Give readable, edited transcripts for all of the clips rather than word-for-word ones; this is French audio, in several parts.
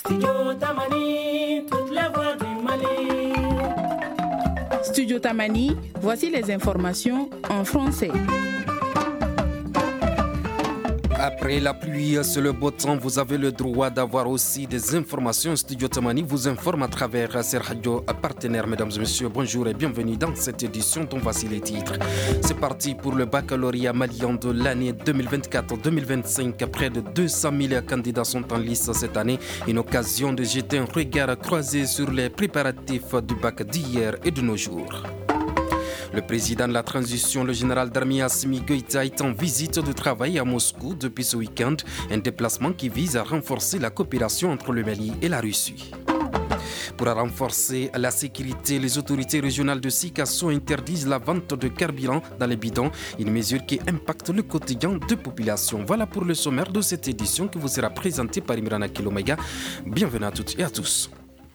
Studio Tamani, toutes les voix du Mali. Studio Tamani, voici les informations en français. Après la pluie, c'est le beau temps. Vous avez le droit d'avoir aussi des informations. Studio Tamani vous informe à travers ses radios partenaires. Mesdames et messieurs, bonjour et bienvenue dans cette édition dont voici les titres. C'est parti pour le baccalauréat malien de l'année 2024-2025. Près de 200 000 candidats sont en lice cette année. Une occasion de jeter un regard croisé sur les préparatifs du bac d'hier et de nos jours. Le président de la transition, le général d'armée Assimi Goïta, est en visite de travail à Moscou depuis ce week-end. Un déplacement qui vise à renforcer la coopération entre le Mali et la Russie. Pour renforcer la sécurité, les autorités régionales de Sikasso interdisent la vente de carburant dans les bidons, une mesure qui impacte le quotidien de population. Voilà pour le sommaire de cette édition qui vous sera présentée par Imrana Kilomega. Bienvenue à toutes et à tous.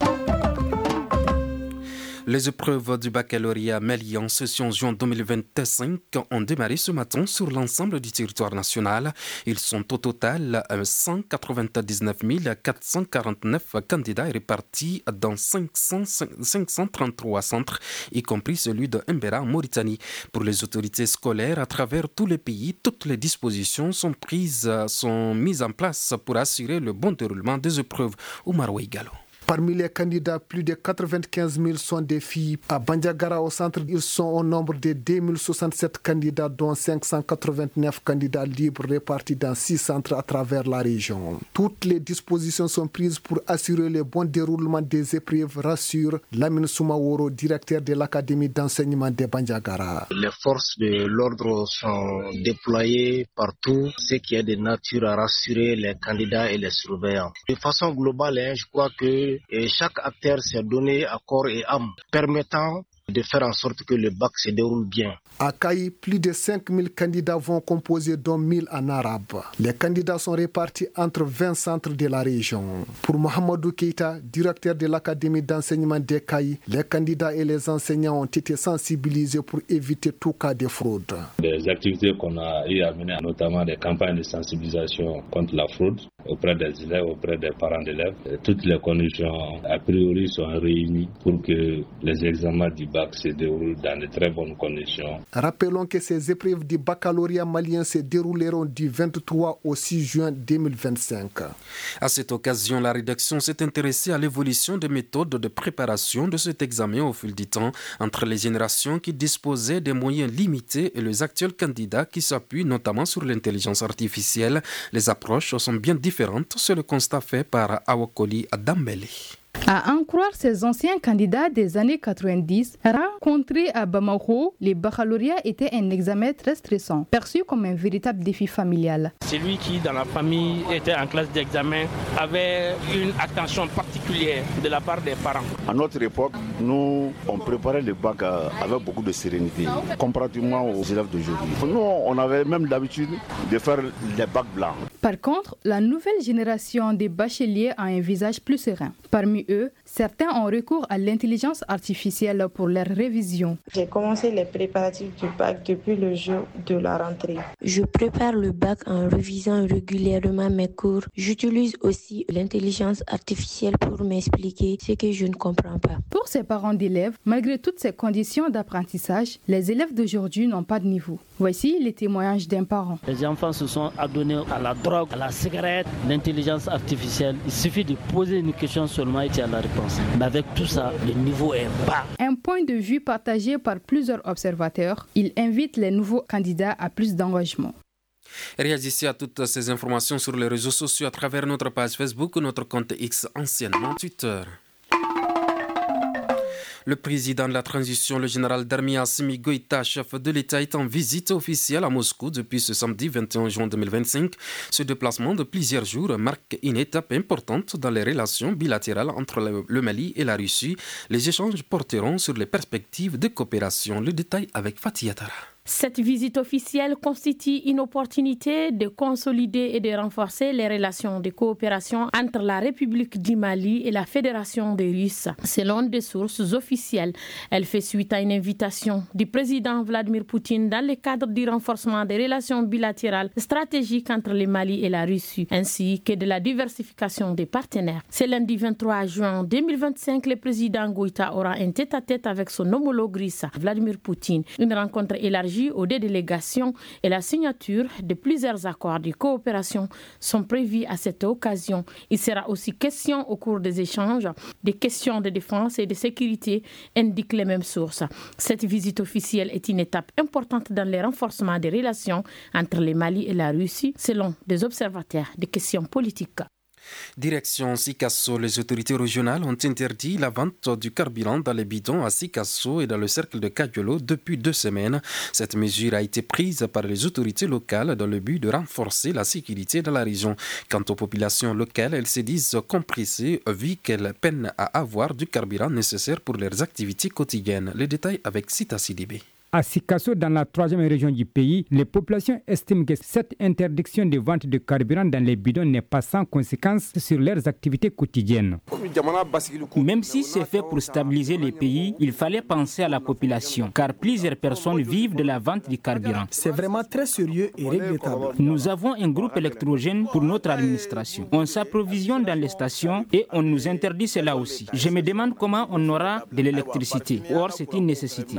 Les épreuves du baccalauréat malien session juin 2025 ont démarré ce matin sur l'ensemble du territoire national. Ils sont au total 199 449 candidats répartis dans 533 centres, y compris celui de Mbera en Mauritanie. Pour les autorités scolaires à travers tous les pays, toutes les dispositions sont mises en place pour assurer le bon déroulement des épreuves. Oumar Oueigalo. Parmi les candidats, plus de 95 000 sont des filles. À Bandiagara, au centre, ils sont au nombre de 2067 candidats, dont 589 candidats libres répartis dans 6 centres à travers la région. Toutes les dispositions sont prises pour assurer le bon déroulement des épreuves, rassure Lamine Soumaworo, directeur de l'Académie d'enseignement de Bandiagara. Les forces de l'ordre sont déployées partout, ce qui est de nature à rassurer les candidats et les surveillants. De façon globale, je crois que chaque acteur s'est donné à corps et âme, permettant de faire en sorte que le bac se déroule bien. À Kaï, plus de 5 000 candidats vont composer, dont 1 000 en arabe. Les candidats sont répartis entre 20 centres de la région. Pour Mohamedou Keita, directeur de l'Académie d'enseignement de Kaï, les candidats et les enseignants ont été sensibilisés pour éviter tout cas de fraude. Des activités qu'on a eu à mener, notamment des campagnes de sensibilisation contre la fraude auprès des élèves, auprès des parents d'élèves. Toutes les conditions a priori sont réunies pour que les examens du bac se déroulent dans de très bonnes conditions. Rappelons que ces épreuves du baccalauréat malien se dérouleront du 23 au 6 juin 2025. À cette occasion, la rédaction s'est intéressée à l'évolution des méthodes de préparation de cet examen au fil du temps entre les générations qui disposaient des moyens limités et les actuels candidats qui s'appuient notamment sur l'intelligence artificielle. Les approches sont bien différentes, c'est le constat fait par Awakoli Adambele. À en croire ces anciens candidats des années 90, rencontrés à Bamako, les baccalauréats étaient un examen très stressant, perçu comme un véritable défi familial. Celui qui, dans la famille, était en classe d'examen avait une attention particulière de la part des parents. À notre époque, nous, on préparait le bac avec beaucoup de sérénité, comparativement aux élèves d'aujourd'hui. Nous, on avait même l'habitude de faire les bacs blancs. Par contre, la nouvelle génération des bacheliers a un visage plus serein. Parmi eux, certains ont recours à l'intelligence artificielle pour leur révision. J'ai commencé les préparatifs du bac depuis le jour de la rentrée. Je prépare le bac en révisant régulièrement mes cours. J'utilise aussi l'intelligence artificielle pour m'expliquer ce que je ne comprends pas. Pour ces parents d'élèves, malgré toutes ces conditions d'apprentissage, les élèves d'aujourd'hui n'ont pas de niveau. Voici les témoignages d'un parent. Les enfants se sont adonnés à la drogue, à la cigarette, l'intelligence artificielle. Il suffit de poser une question seulement et tu as la réponse. Mais avec tout ça, le niveau est bas. Un point de vue partagé par plusieurs observateurs, il invite les nouveaux candidats à plus d'engagement. Réagissez à toutes ces informations sur les réseaux sociaux à travers notre page Facebook ou notre compte X, anciennement Twitter. Le président de la transition, le général d'armée Assimi Goïta, chef de l'État, est en visite officielle à Moscou depuis ce samedi 21 juin 2025. Ce déplacement de plusieurs jours marque une étape importante dans les relations bilatérales entre le Mali et la Russie. Les échanges porteront sur les perspectives de coopération. Le détail avec Fatih Atara. Cette visite officielle constitue une opportunité de consolider et de renforcer les relations de coopération entre la République du Mali et la Fédération des Russes. Selon des sources officielles, elle fait suite à une invitation du président Vladimir Poutine dans le cadre du renforcement des relations bilatérales stratégiques entre le Mali et la Russie, ainsi que de la diversification des partenaires. Ce lundi 23 juin 2025, le président Goïta aura un tête-à-tête avec son homologue russe, Vladimir Poutine. Une rencontre élargie aux deux délégations et la signature de plusieurs accords de coopération sont prévus à cette occasion. Il sera aussi question au cours des échanges des questions de défense et de sécurité, indiquent les mêmes sources. Cette visite officielle est une étape importante dans le renforcement des relations entre le Mali et la Russie, selon des observateurs des questions politiques. Direction Sikasso, les autorités régionales ont interdit la vente du carburant dans les bidons à Sikasso et dans le cercle de Kadiolo depuis 2 semaines. Cette mesure a été prise par les autorités locales dans le but de renforcer la sécurité dans la région. Quant aux populations locales, elles se disent compressées vu qu'elles peinent à avoir du carburant nécessaire pour leurs activités quotidiennes. Les détails avec Sita Sidibé. À Sikasso, dans la 3e région du pays, les populations estiment que cette interdiction de vente de carburant dans les bidons n'est pas sans conséquence sur leurs activités quotidiennes. Même si c'est fait pour stabiliser les pays, il fallait penser à la population, car plusieurs personnes vivent de la vente du carburant. C'est vraiment très sérieux et regrettable. Nous avons un groupe électrogène pour notre administration. On s'approvisionne dans les stations et on nous interdit cela aussi. Je me demande comment on aura de l'électricité. Or, c'est une nécessité.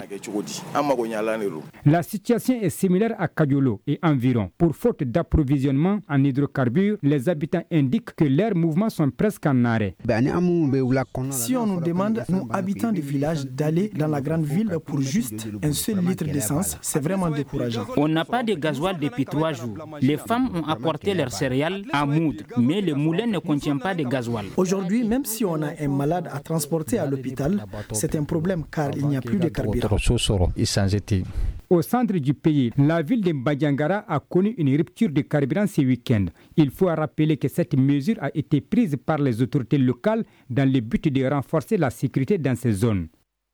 La situation est similaire à Kadiolo et environ. Pour faute d'approvisionnement en hydrocarbures, les habitants indiquent que leurs mouvements sont presque en arrêt. Si on nous demande, nous habitants du village, d'aller dans la grande ville pour juste un seul litre d'essence, c'est vraiment décourageant. On n'a pas de gasoil depuis 3 jours. Les femmes ont apporté leurs céréales à Moud, mais le moulin ne contient pas de gasoil. Aujourd'hui, même si on a un malade à transporter à l'hôpital, c'est un problème car il n'y a plus de carburant. Au centre du pays, la ville de Badiangara a connu une rupture de carburant ce week-end. Il faut rappeler que cette mesure a été prise par les autorités locales dans le but de renforcer la sécurité dans ces zones.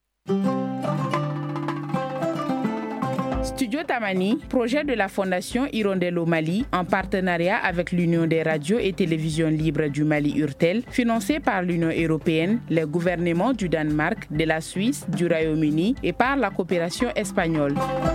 Studio Tamani, projet de la Fondation Hirondelle au Mali, en partenariat avec l'Union des radios et télévisions libres du Mali URTEL, financé par l'Union européenne, les gouvernements du Danemark, de la Suisse, du Royaume-Uni et par la coopération espagnole.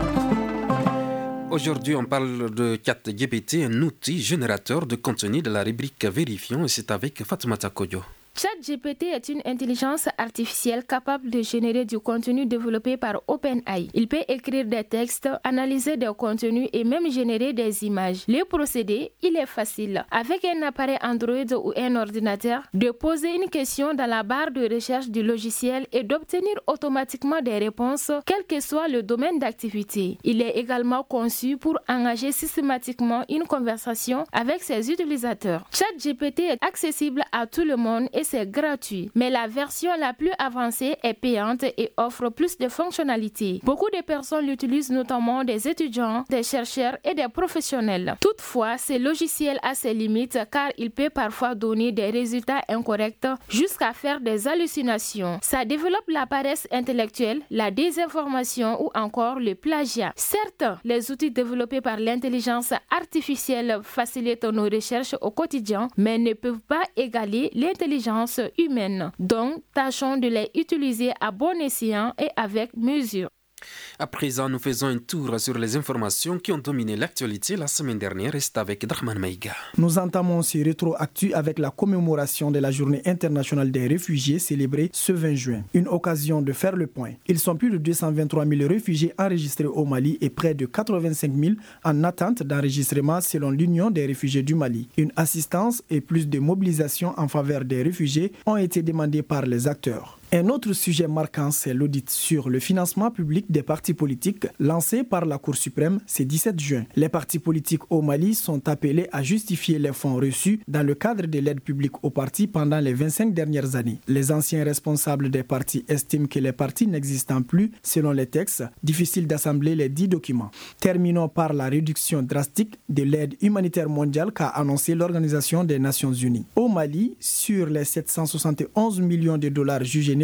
Aujourd'hui, on parle de ChatGPT, un outil générateur de contenu de la rubrique Vérifions, et c'est avec Fatoumata Koyo. ChatGPT est une intelligence artificielle capable de générer du contenu développé par OpenAI. Il peut écrire des textes, analyser des contenus et même générer des images. Le procédé, il est facile. Avec un appareil Android ou un ordinateur, de poser une question dans la barre de recherche du logiciel et d'obtenir automatiquement des réponses, quel que soit le domaine d'activité. Il est également conçu pour engager systématiquement une conversation avec ses utilisateurs. ChatGPT est accessible à tout le monde et c'est gratuit, mais la version la plus avancée est payante et offre plus de fonctionnalités. Beaucoup de personnes l'utilisent, notamment des étudiants, des chercheurs et des professionnels. Toutefois, ce logiciel a ses limites car il peut parfois donner des résultats incorrects jusqu'à faire des hallucinations. Ça développe la paresse intellectuelle, la désinformation ou encore le plagiat. Certes, les outils développés par l'intelligence artificielle facilitent nos recherches au quotidien, mais ne peuvent pas égaler l'intelligence humaine. Donc, tâchons de les utiliser à bon escient et avec mesure. À présent, nous faisons un tour sur les informations qui ont dominé l'actualité la semaine dernière. Reste avec Drahman Maïga. Nous entamons ce rétro-actu avec la commémoration de la Journée internationale des réfugiés célébrée ce 20 juin. Une occasion de faire le point. Ils sont plus de 223 000 réfugiés enregistrés au Mali et près de 85 000 en attente d'enregistrement selon l'Union des réfugiés du Mali. Une assistance et plus de mobilisation en faveur des réfugiés ont été demandées par les acteurs. Un autre sujet marquant, c'est l'audit sur le financement public des partis politiques lancé par la Cour suprême ce 17 juin. Les partis politiques au Mali sont appelés à justifier les fonds reçus dans le cadre de l'aide publique aux partis pendant les 25 dernières années. Les anciens responsables des partis estiment que les partis n'existant plus selon les textes, difficile d'assembler les 10 documents. Terminons par la réduction drastique de l'aide humanitaire mondiale qu'a annoncé l'Organisation des Nations Unies. Au Mali, sur les 771 millions de dollars jugés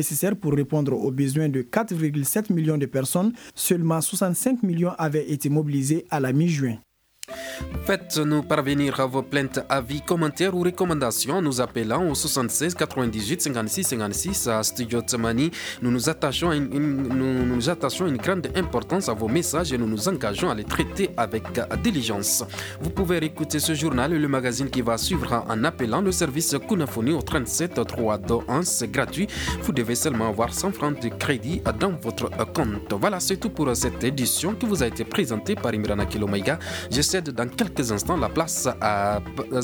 nécessaires pour répondre aux besoins de 4,7 millions de personnes. Seulement 65 millions avaient été mobilisés à la mi-juin. Faites-nous parvenir à vos plaintes, avis, commentaires ou recommandations en nous appelant au 76 98 56 56 à Studio Tsemani. Nous attachons une grande importance à vos messages et nous nous engageons à les traiter avec diligence. Vous pouvez écouter ce journal et le magazine qui va suivre en appelant le service Kunafoni au 37 321. C'est gratuit. Vous devez seulement avoir 100 francs de crédit dans votre compte. Voilà, c'est tout pour cette édition qui vous a été présentée par Imrana Kilomaiga. Je cède dans quelques instants la place à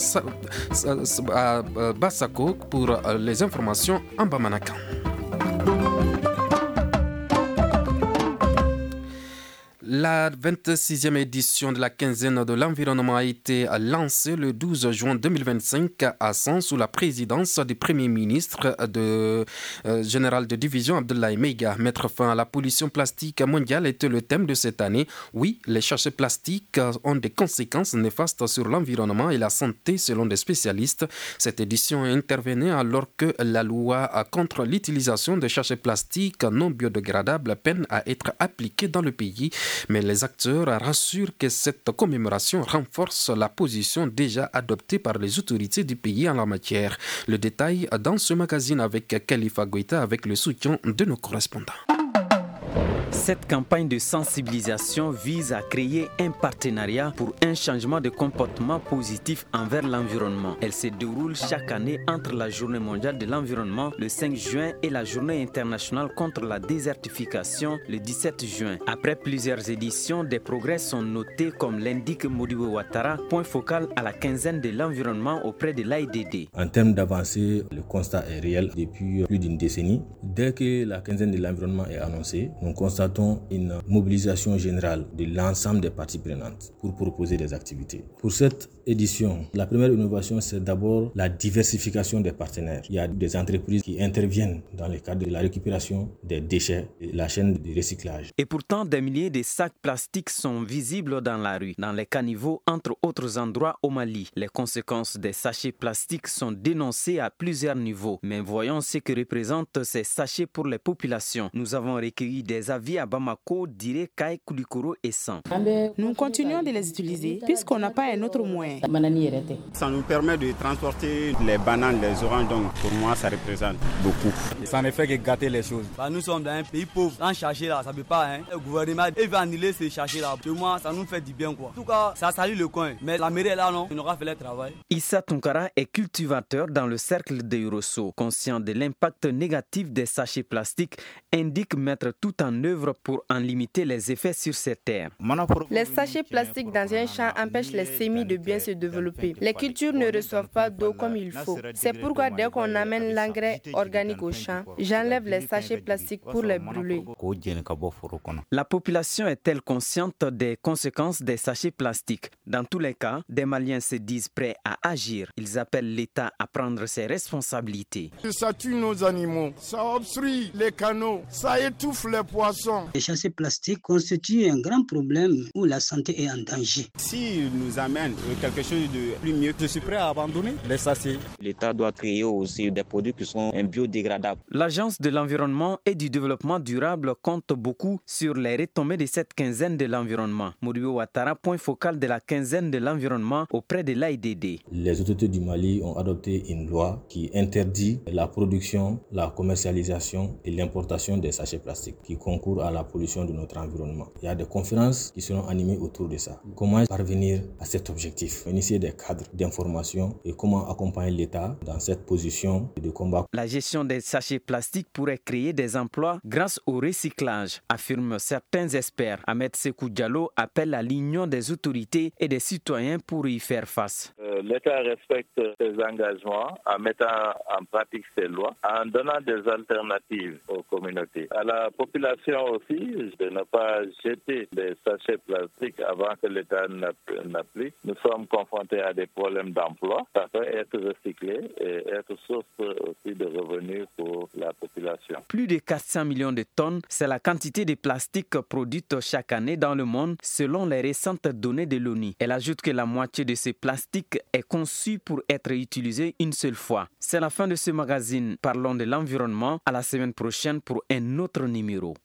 Bassako pour les informations en Bamanakan. La 26e édition de la quinzaine de l'environnement a été lancée le 12 juin 2025 à Sens sous la présidence du Premier ministre général de division Abdoulaye Meiga. Mettre fin à la pollution plastique mondiale était le thème de cette année. Oui, les sachets plastiques ont des conséquences néfastes sur l'environnement et la santé selon des spécialistes. Cette édition intervenait alors que la loi contre l'utilisation de sachets plastiques non biodégradables peine à être appliquée dans le pays. Mais les acteurs rassurent que cette commémoration renforce la position déjà adoptée par les autorités du pays en la matière. Le détail dans ce magazine avec Khalifa Goïta avec le soutien de nos correspondants. Cette campagne de sensibilisation vise à créer un partenariat pour un changement de comportement positif envers l'environnement. Elle se déroule chaque année entre la Journée mondiale de l'environnement, le 5 juin, et la Journée internationale contre la désertification, le 17 juin. Après plusieurs éditions, des progrès sont notés comme l'indique Modibo Ouattara, point focal à la quinzaine de l'environnement auprès de l'AIDD. En termes d'avancée, le constat est réel depuis plus d'une décennie. Dès que la quinzaine de l'environnement est annoncée, nous constatons une mobilisation générale de l'ensemble des parties prenantes pour proposer des activités. Pour cette édition, la première innovation, c'est d'abord la diversification des partenaires. Il y a des entreprises qui interviennent dans le cadre de la récupération des déchets et la chaîne de recyclage. Et pourtant, des milliers de sacs plastiques sont visibles dans la rue, dans les caniveaux, entre autres endroits au Mali. Les conséquences des sachets plastiques sont dénoncées à plusieurs niveaux. Mais voyons ce que représentent ces sachets pour les populations. Nous avons recueilli des avis à Bamako, Diré, Kaye, Koulikoro et San. Nous continuons de les utiliser puisqu'on n'a pas un autre moyen. Ça nous permet de transporter les bananes, les oranges, donc pour moi ça représente beaucoup. Ça ne fait que gâter les choses. Nous sommes dans un pays pauvre, sans chercher là, ça ne peut pas. Le gouvernement va annuler ces chercher là. Pour moi, ça nous fait du bien quoi. En tout cas, ça salue le coin. Mais la mairie est là, non, on aura fait le travail. Issa Tunkara est cultivateur dans le cercle de Yorosso. Conscient de l'impact négatif des sachets plastiques, indique mettre tout en œuvre pour en limiter les effets sur ces terres. Les sachets plastiques dans un champ empêchent les semis de bien se développer. Les cultures ne reçoivent pas d'eau comme il faut. C'est pourquoi dès qu'on amène l'engrais organique au champ, j'enlève les sachets plastiques pour les brûler. La population est-elle consciente des conséquences des sachets plastiques? Dans tous les cas, des Maliens se disent prêts à agir. Ils appellent l'État à prendre ses responsabilités. Ça tue nos animaux, ça obstrue les canaux, ça étouffe les poissons. Les sachets plastiques constituent un grand problème où la santé est en danger. S'ils nous amènent quelque chose de plus mieux, je suis prêt à abandonner les sachets. L'État doit créer aussi des produits qui sont biodégradables. L'Agence de l'environnement et du développement durable compte beaucoup sur les retombées de cette quinzaine de l'environnement. Modibo Ouattara, point focal de la quinzaine de l'environnement auprès de l'AIDD. Les autorités du Mali ont adopté une loi qui interdit la production, la commercialisation et l'importation des sachets plastiques qui concourent à la pollution de notre environnement. Il y a des conférences qui seront animées autour de ça. Comment parvenir à cet objectif? Initier des cadres d'information et comment accompagner l'État dans cette position de combat. La gestion des sachets plastiques pourrait créer des emplois grâce au recyclage, affirment certains experts. Ahmed Sekou Diallo appelle à l'union des autorités et des citoyens pour y faire face. L'État respecte ses engagements en mettant en pratique ses lois, en donnant des alternatives aux communautés. À la population aussi de ne pas jeter des sachets plastiques avant que l'État n'applique. Nous sommes confrontés à des problèmes d'emploi. Ça peut être recyclé et être source aussi de revenus pour la population. Plus de 400 millions de tonnes, c'est la quantité de plastique produite chaque année dans le monde selon les récentes données de l'ONU. Elle ajoute que la moitié de ces plastiques est conçu pour être utilisé une seule fois. C'est la fin de ce magazine. Parlons de l'environnement. À la semaine prochaine pour un autre numéro.